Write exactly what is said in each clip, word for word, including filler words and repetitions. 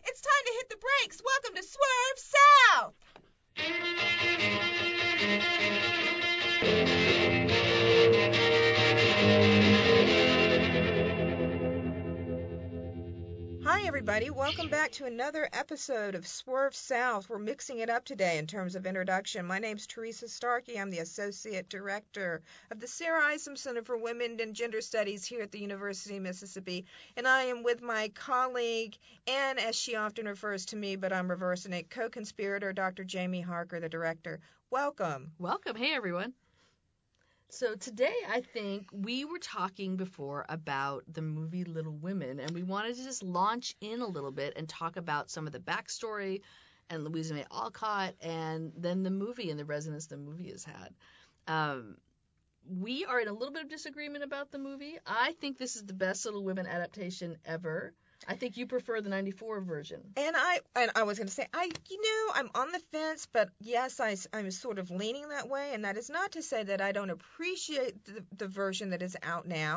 It's time to hit the brakes. Welcome to Swerve South. Hi, everybody. Welcome back to another episode of Swerve South. We're mixing it up today in terms of introduction. My name's Teresa Starkey. I'm the Associate Director of the Sarah Isom Center for Women and Gender Studies here at the University of Mississippi. And I am with my colleague, and as she often refers to me, but I'm reversing it, co-conspirator, Doctor Jamie Harker, the Director. Welcome. Welcome. Hey, everyone. So today, I think we were talking before about the movie Little Women, and we wanted to just launch in a little bit and talk about some of the backstory and Louisa May Alcott, and then the movie and the resonance the movie has had. Um, we are in a little bit of disagreement about the movie. I think this is the best Little Women adaptation ever. I think you prefer the ninety-four version. And I and I was going to say, I you know, I'm on the fence, but yes, I, I'm sort of leaning that way. And that is not to say that I don't appreciate the, the version that is out now.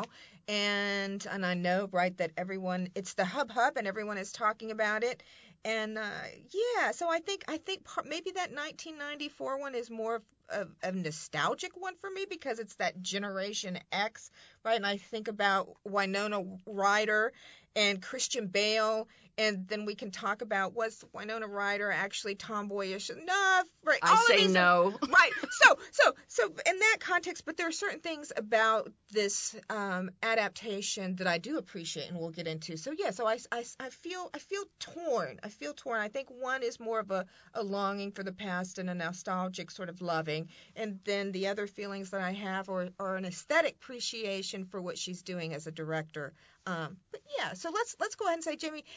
And and I know, right, that everyone, it's the hub hub and everyone is talking about it. And uh, yeah, so I think I think part, maybe that nineteen ninety-four one is more of a, a nostalgic one for me because it's that Generation X, right? And I think about Winona Ryder and Christian Bale, and then we can talk about, was Winona Ryder actually tomboyish enough? Right. I all say of these no. Are, right. So, so, so in that context, but there are certain things about this um, adaptation that I do appreciate, and we'll get into. So yeah, so I, I, I feel I feel torn. I feel torn. I think one is more of a, a longing for the past and a nostalgic sort of loving, and then the other feelings that I have are, are an aesthetic appreciation for what she's doing as a director. Um, but yeah, so let's let's go ahead and say, Jamie,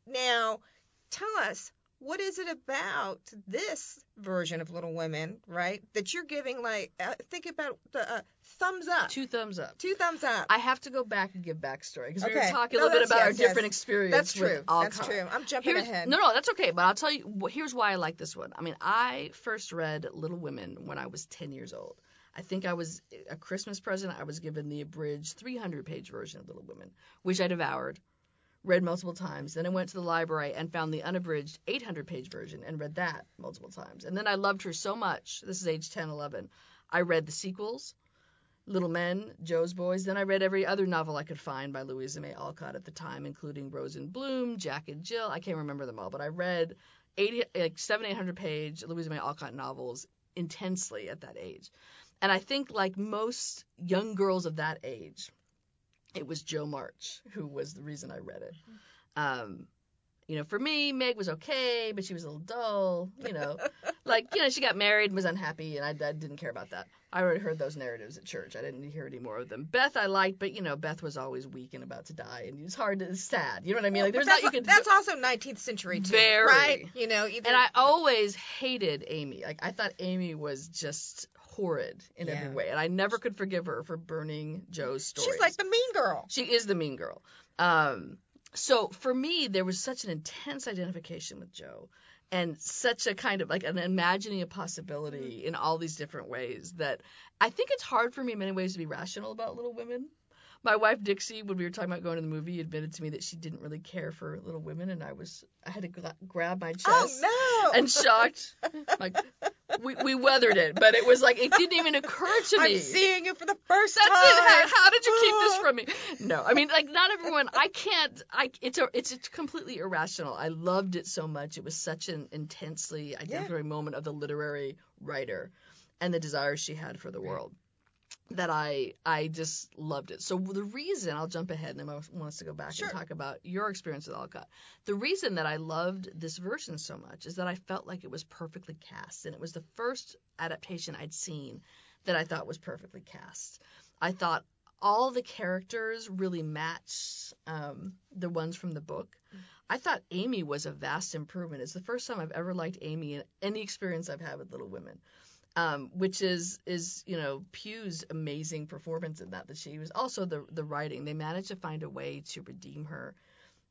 now tell us, what is it about this version of Little Women, right, that you're giving, like, uh, think about the uh, thumbs up. Two thumbs up. Two thumbs up. I have to go back and give backstory because Okay. we were talking No, a little bit that's- about yes, our different yes. experience That's true. with Alcott. That's true. I'm jumping Here's, ahead. No, no, that's okay. But I'll tell you, wh- here's why I like this one. I mean, I first read Little Women when I was ten years old. I think I was a Christmas present. I was given the abridged three hundred page version of Little Women, which I devoured, read multiple times. Then I went to the library and found the unabridged eight hundred page version and read that multiple times. And then I loved her so much. This is age ten, eleven. I read the sequels, Little Men, Joe's Boys. Then I read every other novel I could find by Louisa May Alcott at the time, including Rose and Bloom, Jack and Jill. I can't remember them all, but I read eighty, like seven, eight hundred page Louisa May Alcott novels intensely at that age. And I think, like most young girls of that age, it was Jo March who was the reason I read it. Um, you know, for me, Meg was okay, but she was a little dull, you know. Like, you know, she got married and was unhappy, and I, I didn't care about that. I already heard those narratives at church. I didn't hear any more of them. Beth I liked, but, you know, Beth was always weak and about to die, and it's hard to, it's sad. You know what I mean? Like, there's that's, not you could that's also nineteenth century, too, Very. right? You know, either... And I always hated Amy. Like, I thought Amy was just horrid in Yeah. every way, and I never could forgive her for burning Joe's stories. She's like the mean girl. She is the mean girl. Um, so for me, there was such an intense identification with Jo, and such a kind of like an imagining a possibility in all these different ways that I think it's hard for me in many ways to be rational about Little Women. My wife Dixie, when we were talking about going to the movie, admitted to me that she didn't really care for Little Women, and I was I had to gra- grab my chest Oh, no! and shocked. Like we we weathered it, but it was like it didn't even occur to me. I'm seeing you for the first That's time. it. How, how did you keep this from me? No, I mean, like, not everyone. I can't. I. It's a. It's, it's completely irrational. I loved it so much. It was such an intensely identifying yeah. moment of the literary writer, and the desires she had for the world, that I. I just loved it. So the reason I'll jump ahead, and I want us to go back sure. and talk about your experience with Alcott. The reason that I loved this version so much is that I felt like it was perfectly cast, and it was the first adaptation I'd seen that I thought was perfectly cast. I thought all the characters really matched um, the ones from the book. I thought Amy was a vast improvement. It's the first time I've ever liked Amy in any experience I've had with Little Women, um, which is, is you know, Pugh's amazing performance in that, that she was also the, the writing. They managed to find a way to redeem her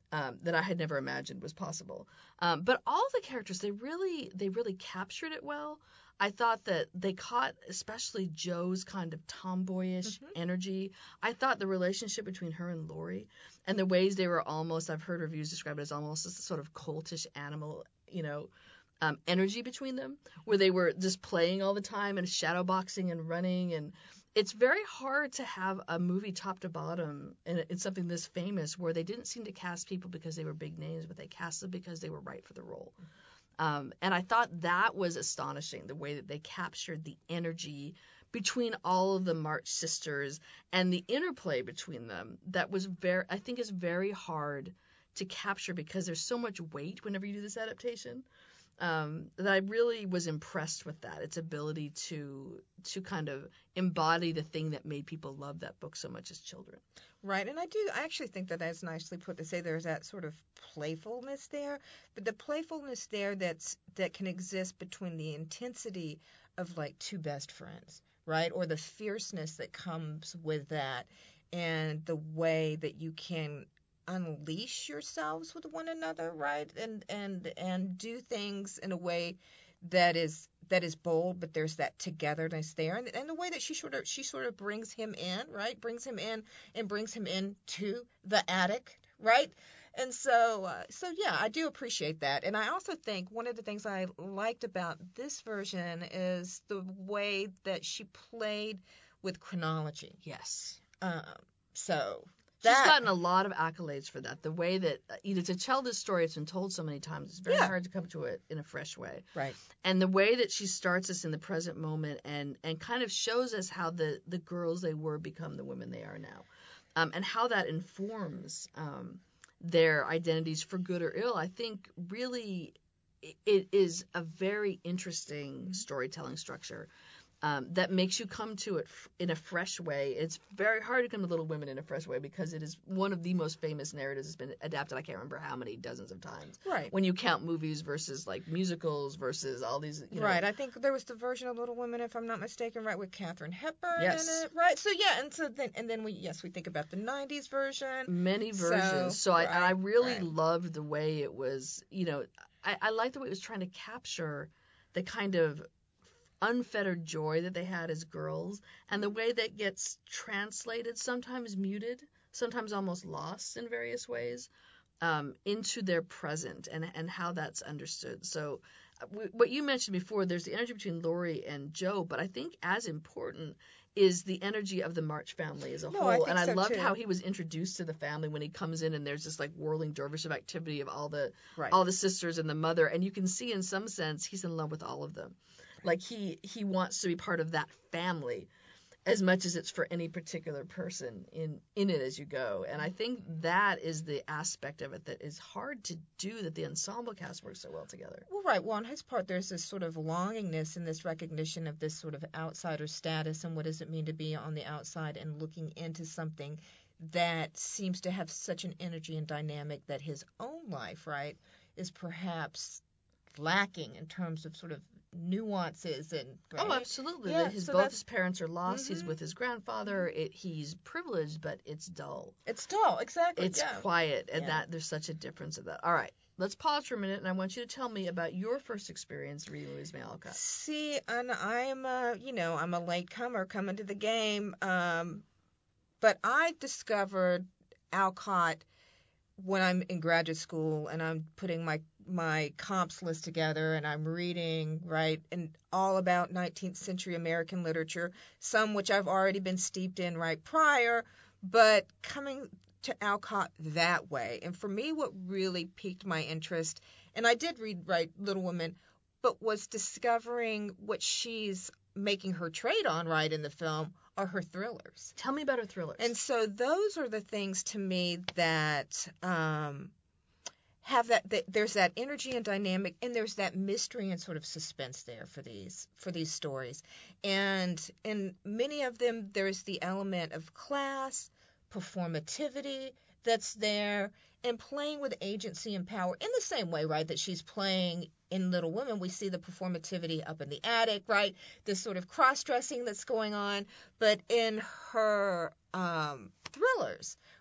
um, that I had never imagined was possible. Um, but all the characters, they really they really captured it well. I thought that they caught especially Joe's kind of tomboyish Mhm. energy. I thought the relationship between her and Lori and the ways they were almost, I've heard reviews describe it as almost a sort of cultish animal, you know, um, energy between them, where they were just playing all the time and shadow boxing and running. And it's very hard to have a movie top to bottom and it's something this famous where they didn't seem to cast people because they were big names, but they cast them because they were right for the role. Um, and I thought that was astonishing, the way that they captured the energy between all of the March sisters and the interplay between them. That was very, I think, is very hard to capture because there's so much weight whenever you do this adaptation. Um, that I really was impressed with that, its ability to to kind of embody the thing that made people love that book so much as children. Right, and I do. I actually think that that's nicely put to say there's that sort of playfulness there, but the playfulness there that's that can exist between the intensity of like two best friends, right, or the fierceness that comes with that, and the way that you can unleash yourselves with one another, right, and and and do things in a way that is that is bold, but there's that togetherness there, and, and the way that she sort of she sort of brings him in, right, brings him in and brings him into the attic, right, and so uh, so yeah, I do appreciate that, and I also think one of the things I liked about this version is the way that she played with chronology. Yes. Um, so. She's That, gotten a lot of accolades for that. The way that, you know, to tell this story, it's been told so many times. It's very Yeah. hard to come to it in a fresh way. right. And the way that she starts us in the present moment and, and kind of shows us how the, the girls they were become the women they are now. Um, and how that informs um, their identities for good or ill, I think really it, it is a very interesting storytelling structure. Um, that makes you come to it f- in a fresh way. It's very hard to come to Little Women in a fresh way because it is one of the most famous narratives that's been adapted. I can't remember how many dozens of times. Right. When you count movies versus like musicals versus all these. You know, Right. I think there was the version of Little Women, if I'm not mistaken, right, with Katharine Hepburn Yes. in it. Right. So yeah, and so then and then we yes we think about the nineties version. Many So, versions. So, I, right, I really right. loved the way it was. You know, I, I liked the way it was trying to capture the kind of unfettered joy that they had as girls, and the way that gets translated, sometimes muted, sometimes almost lost in various ways, um, into their present and and how that's understood. So, uh, w- what you mentioned before, there's the energy between Lori and Joe, but I think as important is the energy of the March family as a No, whole. I think And I so, loved too. how he was introduced to the family when he comes in and there's this like whirling dervish of activity of all the Right. all the sisters and the mother, and you can see in some sense he's in love with all of them. Like he he wants to be part of that family as much as it's for any particular person in in it as you go. And I think that is the aspect of it that is hard to do, that the ensemble cast works so well together. Well, right. Well, on his part, there's this sort of longingness and this recognition of this sort of outsider status and what does it mean to be on the outside and looking into something that seems to have such an energy and dynamic that his own life, right, is perhaps lacking in terms of sort of nuances and right? Oh, absolutely. Yeah, That his so both that's- his parents are lost. He's Mhm. with his grandfather. It, he's privileged, but it's dull. It's dull, exactly. It's yeah. quiet, and Yeah. that there's such a difference of that. All right, let's pause for a minute, and I want you to tell me about your first experience reading Esme Alcott. See, and I'm a, you know, I'm a latecomer coming to the game, um, but I discovered Alcott when I'm in graduate school and I'm putting my my comps list together and I'm reading, right, and all about nineteenth century American literature, some which I've already been steeped in right prior, but coming to Alcott that way. And for me, what really piqued my interest, and I did read, right, Little Women, but was discovering what she's making her trade on, right, in the film, are her thrillers. Tell me about her thrillers. And so those are the things to me that um, have that, that there's that energy and dynamic, and there's that mystery and sort of suspense there for these for these stories. And in many of them, there's the element of class, performativity that's there, and playing with agency and power in the same way, right, that she's playing in Little Women. We see the performativity up in the attic, right, this sort of cross-dressing that's going on, but in her um, thrillers,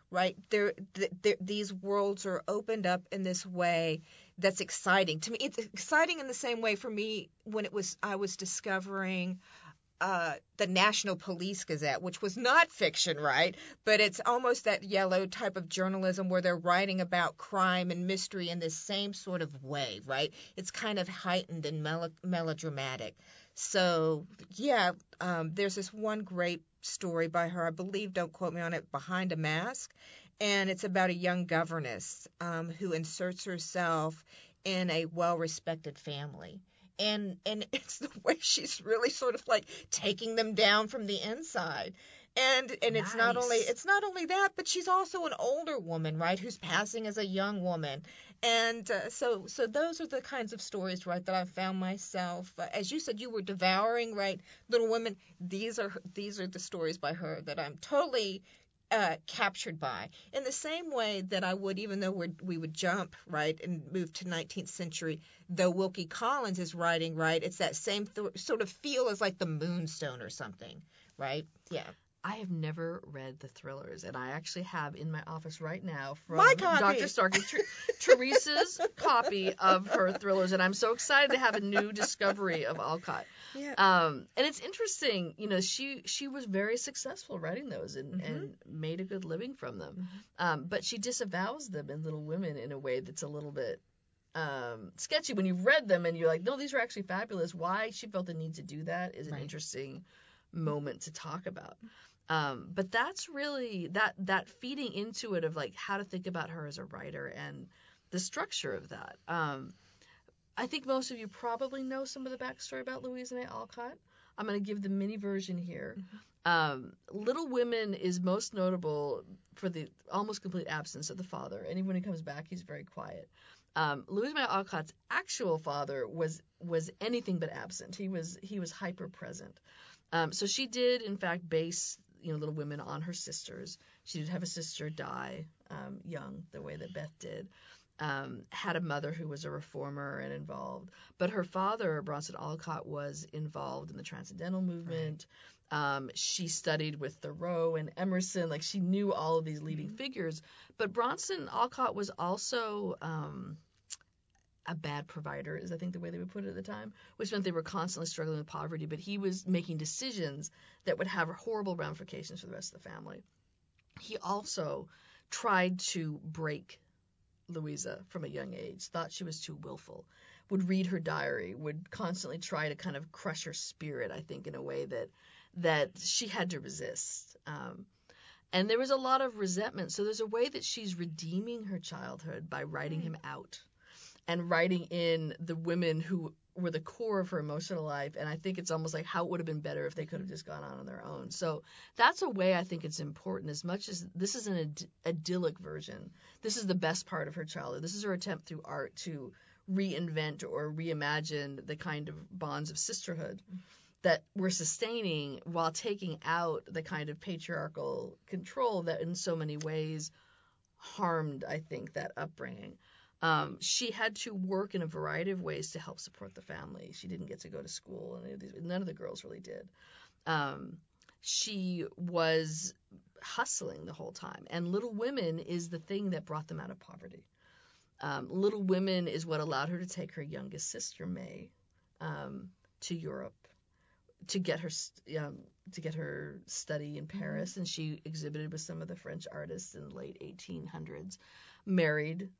right? There, th- there, these worlds are opened up in this way that's exciting to me. It's exciting in the same way for me when it was I was discovering uh, the National Police Gazette, which was not fiction, right? But it's almost that yellow type of journalism where they're writing about crime and mystery in this same sort of way, right? It's kind of heightened and melo- melodramatic. So, yeah, um, there's this one great story by her, I believe, don't quote me on it, Behind a Mask. And it's about a young governess um, who inserts herself in a well-respected family. And and it's the way she's really sort of like taking them down from the inside. And and it's not only Nice. it's not only that, but she's also an older woman, right, who's passing as a young woman. And uh, so so those are the kinds of stories, right, that I found myself, uh, as you said, you were devouring, right, Little Women. These are these are the stories by her that I'm totally uh, captured by, in the same way that I would, even though we're, we would jump, right, and move to nineteenth century, though Wilkie Collins is writing, right, it's that same th- sort of feel as like the Moonstone or something, right? Yeah. I have never read the thrillers, and I actually have in my office right now from My copy. Doctor Starkey, Ter- Teresa's copy of her thrillers, and I'm so excited to have a new discovery of Alcott. Yeah. Um, and it's interesting, you know, she she was very successful writing those and, Mhm. and made a good living from them. Mhm. Um, but she disavows them in Little Women in a way that's a little bit um, sketchy when you've read them and you're like, no, these are actually fabulous. Why she felt the need to do that is an Right. interesting moment to talk about. Um, but that's really that that feeding into it of like how to think about her as a writer and the structure of that. Um, I think most of you probably know some of the backstory about Louisa May Alcott. I'm going to give the mini version here. Mm-hmm. Um, Little Women is most notable for the almost complete absence of the father. And even when he comes back, he's very quiet. Um, Louisa May Alcott's actual father was was anything but absent. He was he was hyper present. Um, so she did, in fact, base you know Little Women on her sisters. She did have a sister die um, young, the way that Beth did. Um, had a mother who was a reformer and involved, but her father, Bronson Alcott, was involved in the Transcendental Movement. Right. Um, she studied with Thoreau and Emerson, like she knew all of these leading mm-hmm. figures. But Bronson Alcott was also um, a bad provider, is I think the way they would put it at the time, which meant they were constantly struggling with poverty. But he was making decisions that would have horrible ramifications for the rest of the family. He also tried to break Louisa from a young age, thought she was too willful, would read her diary, would constantly try to kind of crush her spirit, I think, in a way that that she had to resist. Um, and there was a lot of resentment. So there's a way that she's redeeming her childhood by writing him out and writing in the women who were the core of her emotional life. And I think it's almost like how it would have been better if they could have just gone on on their own. So that's a way I think it's important, as much as this is an Id- idyllic version. This is the best part of her childhood. This is her attempt through art to reinvent or reimagine the kind of bonds of sisterhood that we're sustaining while taking out the kind of patriarchal control that in so many ways harmed, I think, that upbringing. Um, she had to work in a variety of ways to help support the family. She didn't get to go to school, and none of the girls really did. Um, she was hustling the whole time, and Little Women is the thing that brought them out of poverty. Um, Little Women is what allowed her to take her youngest sister, May, um, to Europe to get her um, to get her study in Paris, mm-hmm. and she exhibited with some of the French artists in the late eighteen hundreds. Married.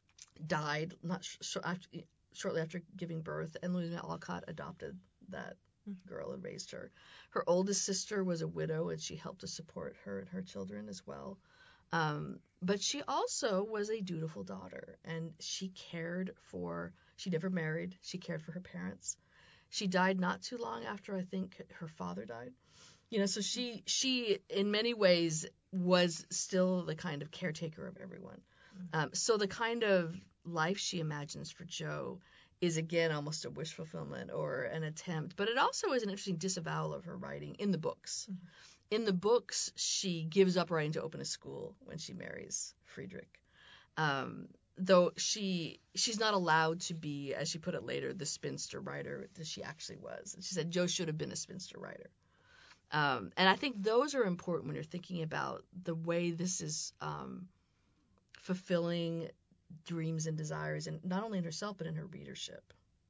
Died not sh- sh- after, shortly after giving birth, and Louisa May Alcott adopted that mm-hmm. girl and raised her. Her oldest sister was a widow, and she helped to support her and her children as well. Um, but she also was a dutiful daughter, and she cared for, she never married, she cared for her parents. She died not too long after, I think, her father died. You know, so she, she in many ways was still the kind of caretaker of everyone. Um, so the kind of life she imagines for Jo is, again, almost a wish fulfillment or an attempt. But it also is an interesting disavowal of her writing in the books. Mm-hmm. In the books, she gives up writing to open a school when she marries Friedrich. Um, though she she's not allowed to be, as she put it later, the spinster writer that she actually was. And she said Jo should have been a spinster writer. Um, and I think those are important when you're thinking about the way this is um, fulfilling dreams and desires, and not only in herself, but in her readership.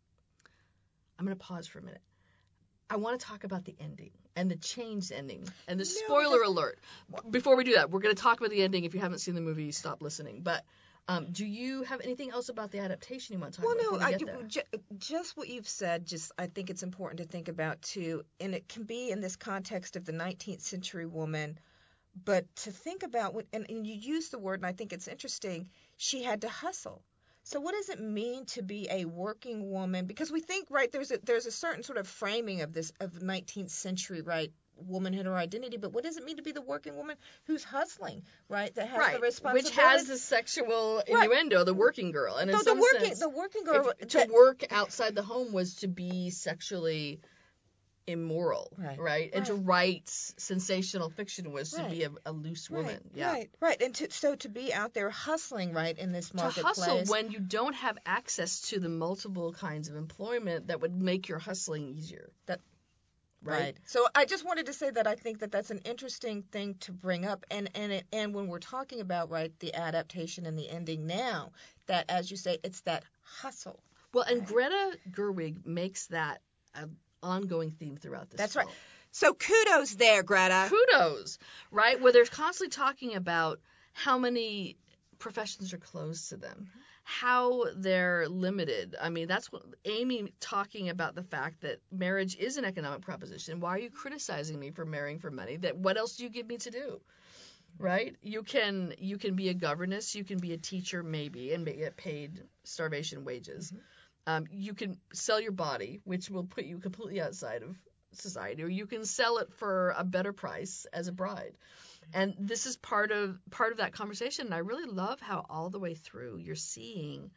I'm going to pause for a minute. I want to talk about the ending and the changed ending and the No, spoiler because- alert. Before we do that, we're going to talk about the ending. If you haven't seen the movie, stop listening. But um, do you have anything else about the adaptation you want to talk Well, about no, before we I, get there? ju- just what you've said, just I think it's important to think about too, and it can be in this context of the nineteenth century woman, but to think about what, and, and you use the word, and I think it's interesting, she had to hustle. So what does it mean to be a working woman? Because we think, right, there's a there's a certain sort of framing of this of nineteenth century, right, womanhood or identity, but what does it mean to be the working woman who's hustling, right, that has the Right, responsibility, which has the sexual innuendo, the working girl, and in so the some working sense, the working girl if, to that- work outside the home was to be sexually immoral, Right, right? And to right. write sensational fiction was to Right. be a, a loose woman. Right, Yeah. right, right, and to, so to be out there hustling, right, in this To marketplace. hustle when you don't have access to the multiple kinds of employment that would make your hustling easier. That- right. Right. So I just wanted to say that I think that that's an interesting thing to bring up, and and it, and when we're talking about, right, the adaptation and the ending now, that as you say, it's that hustle. Well, and Right. Greta Gerwig makes that an ongoing theme throughout this That's film. right. So kudos there, Greta. Kudos, right? Where they're constantly talking about how many professions are closed to them, how they're limited. I mean, that's what Amy talking about the fact that marriage is an economic proposition. Why are you criticizing me for marrying for money? That what else do you give me to do? Right? You can you can be a governess, you can be a teacher maybe, and get paid starvation wages. Mm-hmm. Um, you can sell your body, which will put you completely outside of society, or you can sell it for a better price as a bride. And this is part of part of that conversation. And I really love how all the way through you're seeing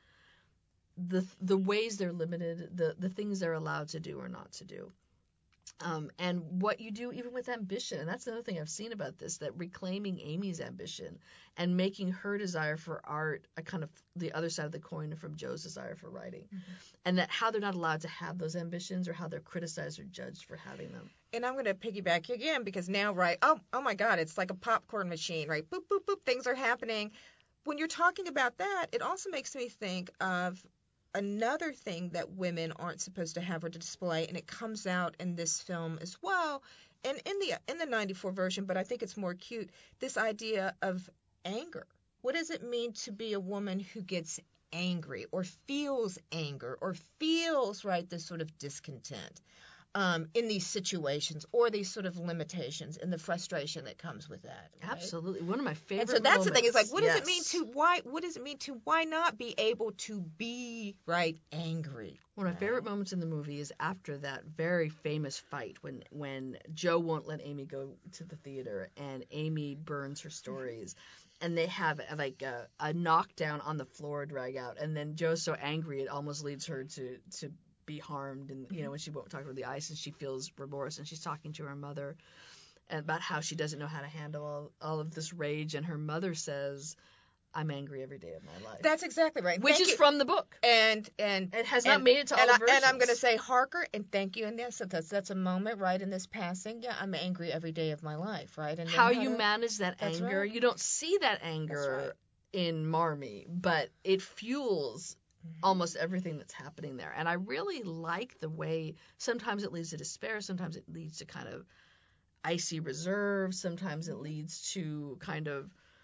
the the ways they're limited, the the things they're allowed to do or not to do. Um, and what you do even with ambition. And that's another thing I've seen about this, that reclaiming Amy's ambition and making her desire for art a kind of the other side of the coin from Joe's desire for writing. Mm-hmm. And that how they're not allowed to have those ambitions, or how they're criticized or judged for having them. And I'm going to piggyback you again, because now, right, oh, oh my God, it's like a popcorn machine, right? Boop, boop, boop, things are happening. When you're talking about that, it also makes me think of another thing that women aren't supposed to have or to display, and it comes out in this film as well, and in the in the ninety-four version, but I think it's more cute, this idea of anger. What does it mean to be a woman who gets angry or feels anger or feels, right, this sort of discontent um, in these situations, or these sort of limitations and the frustration that comes with that? Right? Absolutely. One of my favorite And so that's moments. the thing. It's like, what does Yes. it mean to why? What does it mean to why not be able to be, right, angry? One of my right? favorite moments in the movie is after that very famous fight when when Joe won't let Amy go to the theater, and Amy burns her stories, and they have like a, a knockdown on the floor drag out, and then Joe's so angry it almost leads her to to be harmed, and you know, when she won't talk over the ice and she feels remorse, and she's talking to her mother about how she doesn't know how to handle all, all of this rage, and her mother says, I'm angry every day of my life. That's exactly right. Which Thank is you. from the book. and and It has and, not made it to all and the I, versions. And I'm going to say Harker, and thank you. And yes, that's that's a moment, right, in this passing. Yeah, I'm angry every day of my life, right? And then how you to- manage that That's anger. right. You don't see that anger right. in Marmee, but it fuels Mhm. almost everything that's happening there. And I really like the way sometimes it leads to despair, sometimes it leads to kind of icy reserve, sometimes it leads to kind of,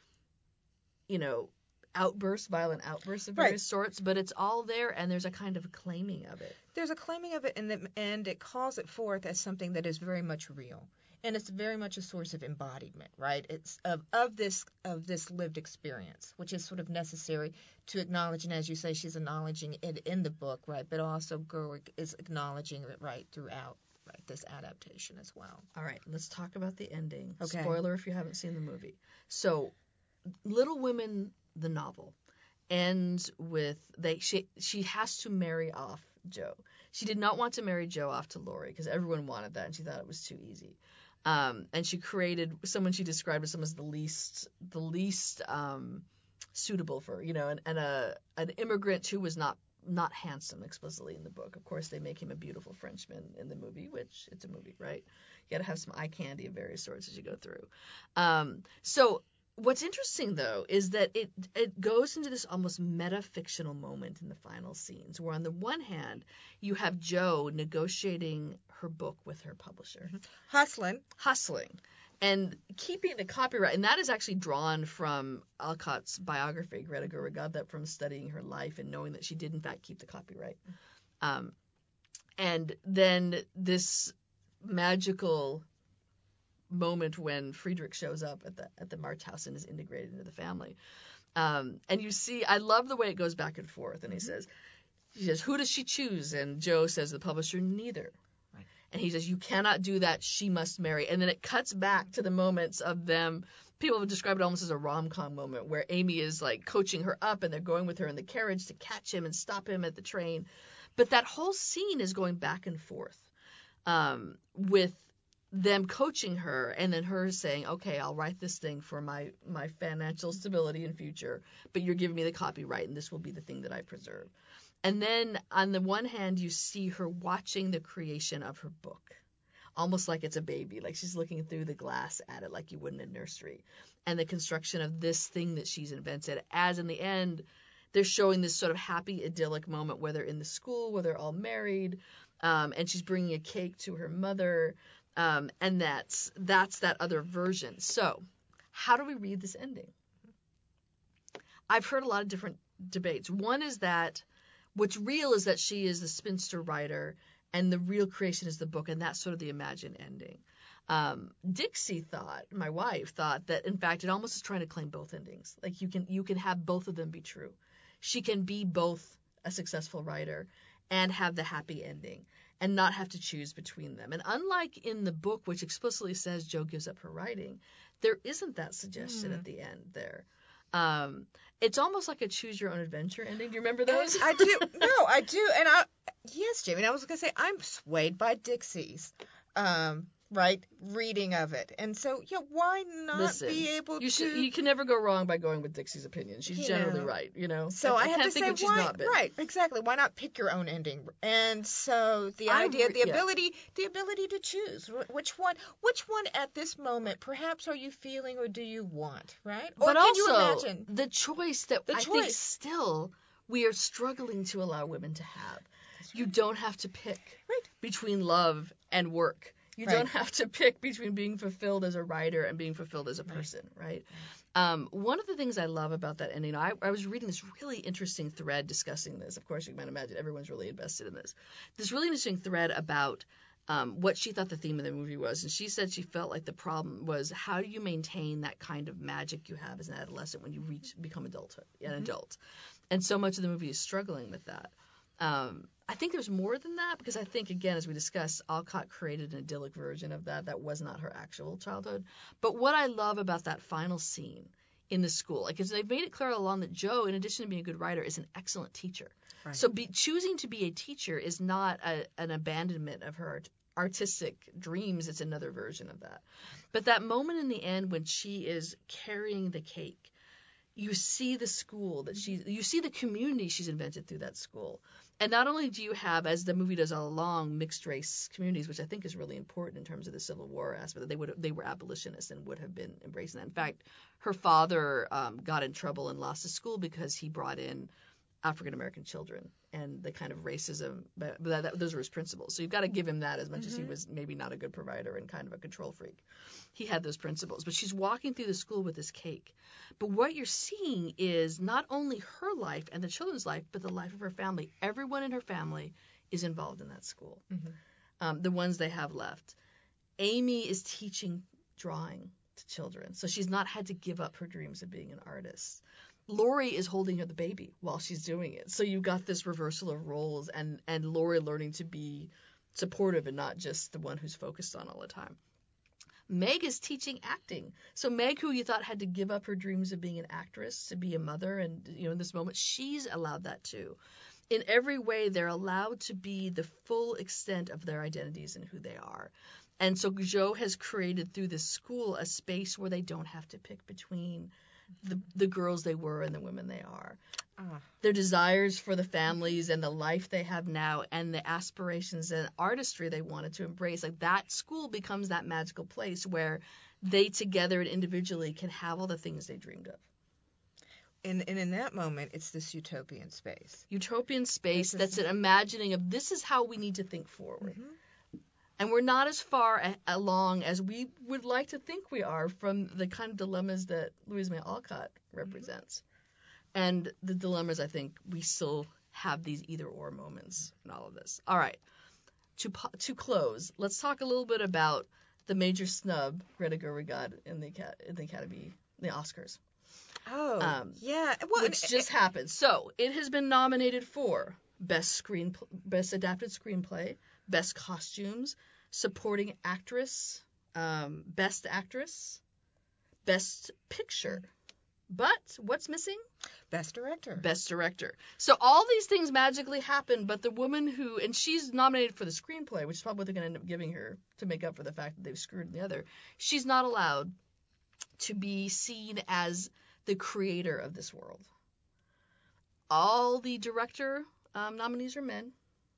you know, outbursts, violent outbursts of Right. various sorts, but it's all there, and there's a kind of claiming of it. There's a claiming of it, and the, and it calls it forth as something that is very much real, and it's very much a source of embodiment, right? It's of of this of this lived experience, which is sort of necessary to acknowledge. And as you say, she's acknowledging it in the book, right? But also Gerwig is acknowledging it right throughout, right, this adaptation as well. All right, let's talk about the ending. Okay. Spoiler if you haven't seen the movie. So, Little Women, the novel, ends with they she she has to marry off Joe. She did not want to marry Joe off to Laurie because everyone wanted that, and she thought it was too easy. Um, and she created someone she described as someone as the least the least um, suitable for, you know, and, and a an immigrant who was not not handsome explicitly in the book. Of course, they make him a beautiful Frenchman in the movie, which it's a movie, right? You got to have some eye candy of various sorts as you go through. Um, so what's interesting, though, is that it it goes into this almost meta-fictional moment in the final scenes, where on the one hand, you have Jo negotiating her book with her publisher. Hustling. Hustling. And keeping the copyright, and that is actually drawn from Alcott's biography, Greta Gerwig got that from studying her life and knowing that she did in fact keep the copyright. Um, and then this magical moment when Friedrich shows up at the at the March house and is integrated into the family. Um, and you see, I love the way it goes back and forth. And he says, he says, who does she choose? And Jo says, the publisher, neither. And he says, you cannot do that. She must marry. And then it cuts back to the moments of them. People have described it almost as a rom-com moment where Amy is like coaching her up and they're going with her in the carriage to catch him and stop him at the train. But that whole scene is going back and forth um, with them coaching her and then her saying, okay, I'll write this thing for my, my financial stability in future, but you're giving me the copyright and this will be the thing that I preserve. And then on the one hand, you see her watching the creation of her book, almost like it's a baby, like she's looking through the glass at it like you would in a nursery, and the construction of this thing that she's invented. As in the end, they're showing this sort of happy, idyllic moment where they're in the school, where they're all married, um, and she's bringing a cake to her mother, um, and that's that's that other version. So how do we read this ending? I've heard a lot of different debates. One is that what's real is that she is the spinster writer, and the real creation is the book, and that's sort of the imagined ending. Um, Dixie thought, my wife thought that in fact it almost is trying to claim both endings. Like you can you can have both of them be true. She can be both a successful writer and have the happy ending, and not have to choose between them. And unlike in the book, which explicitly says Jo gives up her writing, there isn't that suggestion mm. at the end there. Um, it's almost like a choose your own adventure ending. Do you remember those? I do. No, I do. And I, yes, Jamie, and I was going to say, I'm swayed by Dixie's, um, right, reading of it. And so, yeah, why not Listen, be able you to. Should, you can never go wrong by going with Dixie's opinion. She's you generally know. right, you know. So I, I, I have can't to think say, when why, she's not been. right, exactly. Why not pick your own ending? And so the I'm idea, re- the yeah. ability, the ability to choose which one, which one at this moment, perhaps are you feeling or do you want, right? Or but can also, you imagine the choice that the I choice. think still we are struggling to allow women to have. You don't have to pick right. between love and work. You right. don't have to pick between being fulfilled as a writer and being fulfilled as a person, right? right? Um, one of the things I love about that ending, I, I was reading this really interesting thread discussing this. Of course, you might imagine everyone's really invested in this. This really interesting thread about um, what she thought the theme of the movie was. And she said she felt like the problem was how do you maintain that kind of magic you have as an adolescent when you reach become adulthood, an mm-hmm. adult. And so much of the movie is struggling with that. Um, I think there's more than that because I think, again, as we discussed, Alcott created an idyllic version of that. That was not her actual childhood. But what I love about that final scene in the school, like, is they've made it clear all along that Jo, in addition to being a good writer, is an excellent teacher. Right. So be, choosing to be a teacher is not a, an abandonment of her art, artistic dreams. It's another version of that. But that moment in the end when she is carrying the cake, you see the school that she, you see the community she's invented through that school. And not only do you have, as the movie does all along, mixed race communities, which I think is really important in terms of the Civil War aspect, that they would they were abolitionists and would have been embracing that. In fact, her father um, got in trouble and lost his school because he brought in African American children and the kind of racism, but, but that, that, those were his principles. So you've got to give him that as much mm-hmm. as he was maybe not a good provider and kind of a control freak. He had those principles. But she's walking through the school with this cake. But what you're seeing is not only her life and the children's life, but the life of her family. Everyone in her family is involved in that school, mm-hmm. um, the ones they have left. Amy is teaching drawing to children, so she's not had to give up her dreams of being an artist. Laurie is holding her the baby while she's doing it. So you've got this reversal of roles and, and Laurie learning to be supportive and not just the one who's focused on all the time. Meg is teaching acting. So Meg, who you thought had to give up her dreams of being an actress to be a mother, and you know in this moment, she's allowed that too. In every way, they're allowed to be the full extent of their identities and who they are. And so Jo has created through this school a space where they don't have to pick between the the girls they were and the women they are. Ah. Their desires for the families and the life they have now and the aspirations and artistry they wanted to embrace. Like that school becomes that magical place where they together and individually can have all the things they dreamed of. And, and in that moment, it's this utopian space. Utopian space This is- that's an imagining of this is how we need to think forward. Mhm. And we're not as far a- along as we would like to think we are from the kind of dilemmas that Louisa May Alcott represents. And the dilemmas, I think, we still have these either-or moments in all of this. All right. To po- to close, let's talk a little bit about the major snub Greta Gerwig got in the, Acad- in the Academy, the Oscars, Oh, Um, yeah. Well, which and- just happened. So it has been nominated for Best Screen, Best Adapted Screenplay, Best Costumes, Supporting Actress, um, Best Actress, Best Picture. But what's missing? Best Director. Best Director. So all these things magically happen, but the woman who, and she's nominated for the screenplay, which is probably what they're going to end up giving her to make up for the fact that they've screwed the other. She's not allowed to be seen as the creator of this world. All the director um, nominees are men,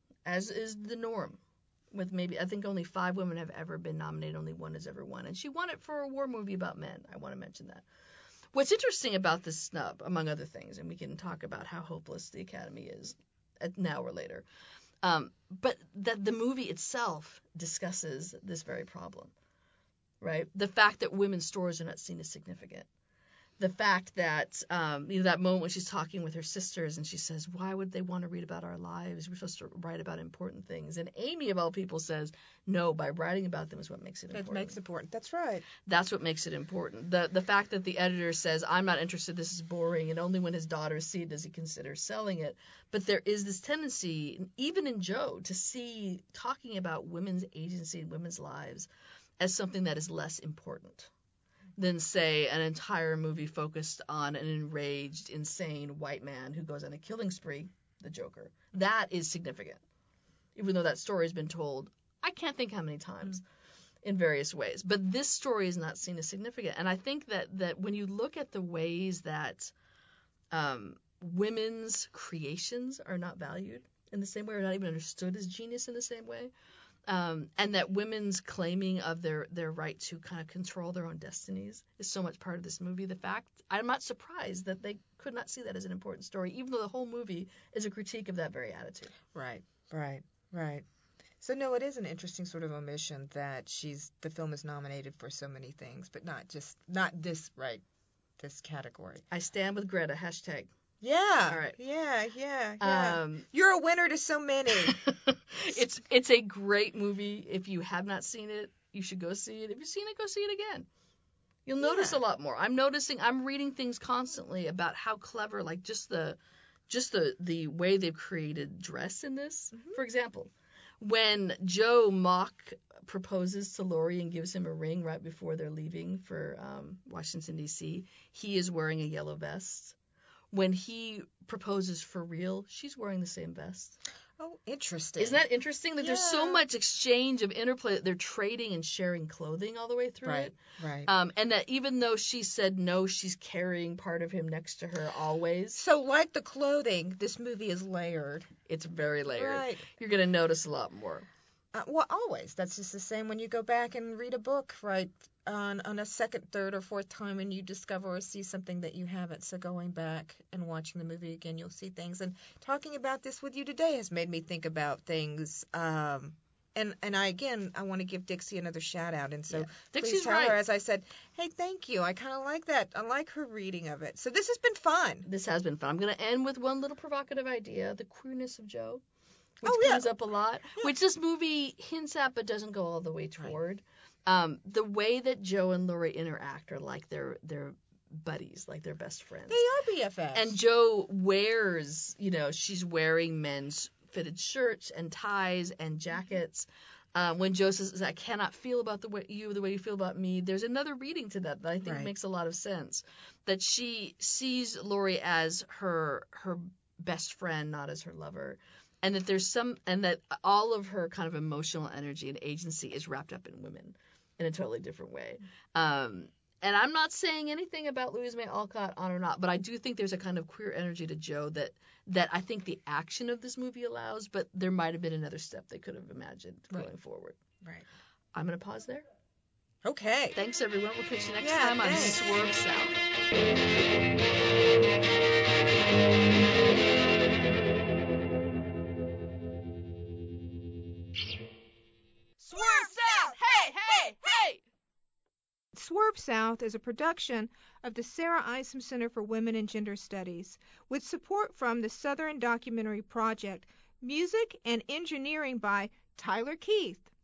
as is the norm. With maybe, I think only five women have ever been nominated, only one has ever won. And she won it for a war movie about men. I want to mention that. What's interesting about this snub, among other things, and we can talk about how hopeless the Academy is at now or later, um, but that the movie itself discusses this very problem, right? The fact that women's stories are not seen as significant. The fact that, um, you know, that moment when she's talking with her sisters and she says, why would they want to read about our lives? We're supposed to write about important things. And Amy, of all people, says, no, by writing about them is what makes it important. It makes it important. That's right. That's what makes it important. The the fact that the editor says, I'm not interested, this is boring, and only when his daughters see it does he consider selling it. But there is this tendency, even in Joe, to see talking about women's agency and women's lives as something that is less important than, say, an entire movie focused on an enraged, insane white man who goes on a killing spree, the Joker. That is significant. Even though that story has been told, I can't think how many times, in various ways. But this story is not seen as significant. And I think that, that when you look at the ways that um, women's creations are not valued in the same way, or not even understood as genius in the same way, Um, and that women's claiming of their, their right to kind of control their own destinies is so much part of this movie. The fact, I'm not surprised that they could not see that as an important story, even though the whole movie is a critique of that very attitude. Right, right, right. So no, it is an interesting sort of omission that she's the film is nominated for so many things, but not just not this right, this category. I stand with Greta. Hashtag. Yeah. All right. Yeah, yeah, yeah. Um, You're a winner to so many. it's it's a great movie. If you have not seen it, you should go see it. If you've seen it, go see it again. You'll notice Yeah. a lot more. I'm noticing. I'm reading things constantly about how clever, like just the, just the the way they've created dress in this. Mhm. For example, when Joe Mock proposes to Laurie and gives him a ring right before they're leaving for um, Washington D C, he is wearing a yellow vest. When he proposes for real, she's wearing the same vest. Oh, interesting. Isn't that interesting? That there's so Yeah. much exchange of interplay that they're trading and sharing clothing all the way through Right, it. right. Um, and that even though she said no, she's carrying part of him next to her always. So like the clothing, this movie is layered. It's very layered. Right. You're going to notice a lot more. Uh, well, always. That's just the same when you go back and read a book, right? On on a second, third, or fourth time, and you discover or see something that you haven't. So going back and watching the movie again, you'll see things. And talking about this with you today has made me think about things. Um, and and I again, I want to give Dixie another shout out. And so Yeah. please Dixie's tell right. her, as I said, hey, thank you. I kind of like that. I like her reading of it. So this has been fun. This has been fun. I'm going to end with one little provocative idea, the queerness of Joe, which Oh, yeah. comes up a lot, Yeah. which this movie hints at but doesn't go all the way toward. Um, the way that Joe and Laurie interact are like they're, they're buddies, like they're best friends. They are B F Fs. And Joe wears, you know, she's wearing men's fitted shirts and ties and jackets. Um, when Joe says, I cannot feel about the way you the way you feel about me, there's another reading to that that I think Right. makes a lot of sense. That she sees Laurie as her her best friend, not as her lover. And that there's some, and that all of her kind of emotional energy and agency is wrapped up in women in a totally different way. Um, And I'm not saying anything about Louisa May Alcott on or not, but I do think there's a kind of queer energy to Jo that that I think the action of this movie allows, but there might have been another step they could have imagined Right. going forward. Right. I'm going to pause there. Okay. Thanks, everyone. We'll catch you next Yeah, time on thanks. Swerve South. Swerve South! Hey, hey, hey! Swerve South is a production of the Sarah Isom Center for Women and Gender Studies, with support from the Southern Documentary Project, music and engineering by Tyler Keith.